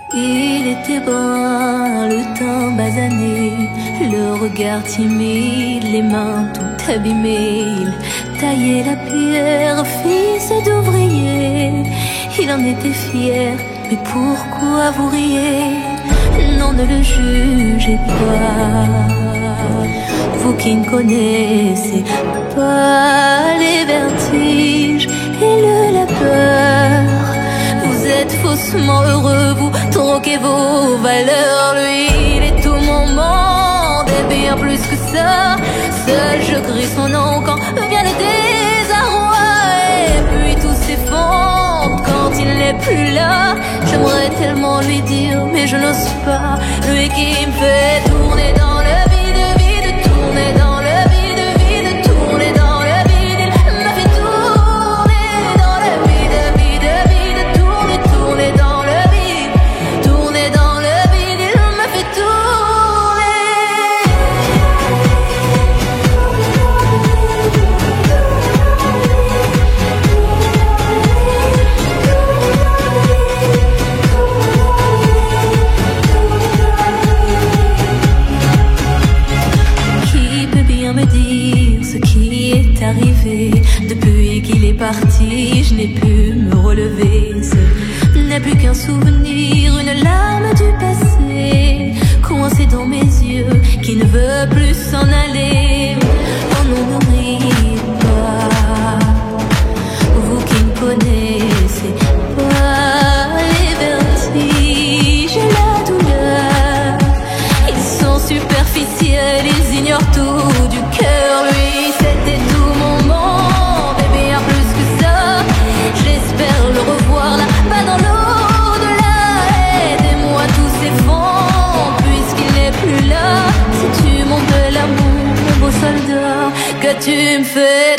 Il était brun, le teint basané, le regard timide, les mains tout abîmées. Il taillait la pierre, fils d'ouvrier. Il en était fier, mais pourquoi vous riez? Non, ne le jugez pas, vous qui ne connaissez pas les vertiges et le labeur. Vous êtes faussement heureux, vous troquez vos valeurs. Lui, il est tout mon monde et bien plus que ça. Seul je crie son nom quand vient le désarroi. Et puis tout s'effondre quand il n'est plus là. J'aimerais tellement lui dire, mais je n'ose pas. Lui qui me fait tourner dans le vide, vide, tourner dans le vide, vide, tourner dans le vide. Il m'a fait tourner dans le vide, vide, vide, tourner, tourner dans le vide, tourner dans le vide. Il m'a fait tourner. Me dire ce qui est arrivé. Depuis qu'il est parti, je n'ai pu me relever. Ce n'est plus qu'un souvenir, une larme du passé, coincée dans mes yeux, qui ne veut plus s'en aller. Oh non, ne riez pas, vous qui ne connaissez pas les vertiges et la douleur. Ils sont superficiels, ils ignorent tout du cœur. Lui, c'était tout mon monde et bien plus que ça. J'espère le revoir là-bas dans l'au-delà. Aidez-moi, tout s'effondre puisqu'il n'est plus là. Si tu montes de l'amour, mon beau soldat, que tu me fais